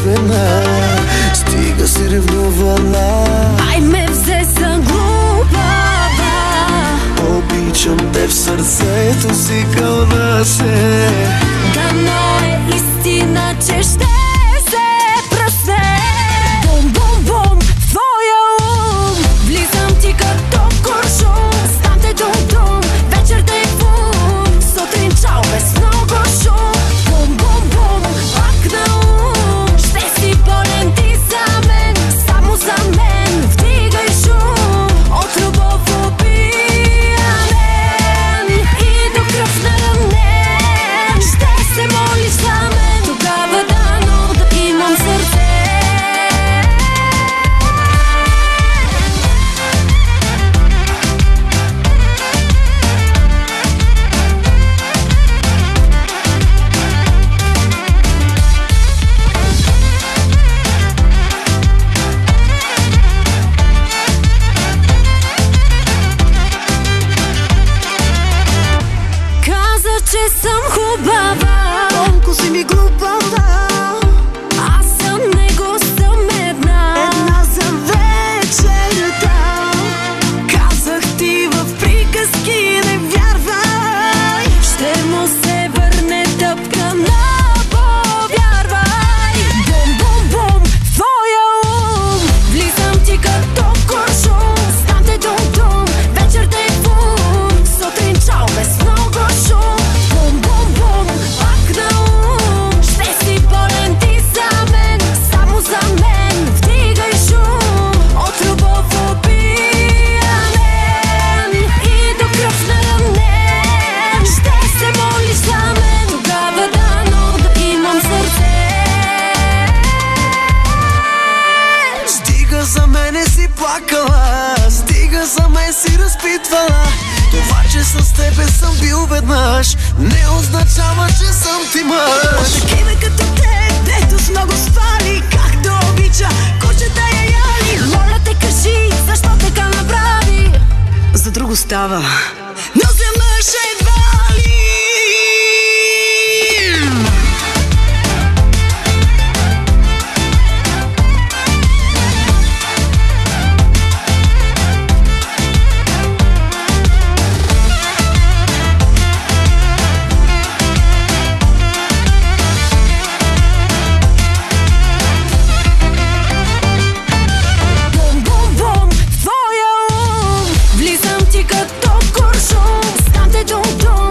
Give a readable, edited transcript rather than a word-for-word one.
влюбена, стига си ревнувана. Ай ме взе за глупава. Обичам те в сърцето си, кълна се. Дано е истина, че ще се пръсне. Бум, бум, бум, в твоя ум влизам ти като куршум. Знам те дум-дум, вечер те бум. Сутрин чао без много шум. Бум, бум, бум, пак на ум. Ще си болен ти за мен, само за мен. Вдигай шум от любов убияне и до кръв наранен. Ще се молиш за мен, тогава дано да имам сърце. Каза, че съм хубава, Колко си ми глупава, аз съм него съм една. една за вечерята. Казах ти в приказки не вярвай, Ще му се върне тъпка на повярвай. Бум, бум, бум, в твоя ум влизам ти като куршум. Знам те дум-дум, вечер те бум. Сутрин чао без много шум. Бум, бум, бум, пак на ум. Ще си болен ти за мен, само за мен. Вдигай шум от любов убияне и до кръв наранен. Ще се молиш за мен, тогава дано да имам сърце. Стига за мене си плакала, стига за мен си разпитвала. Това, че с тебе съм бил веднъж, не означава, че съм ти мъж. такива като те, дето с много спали. Как да обича кучета я яли. Моля те, кажи, защо така направи? За друго става, но за мъж едва ли. Бум, бум, бум, в твоя ум влизам ти като куршум. Знам те дум-дум,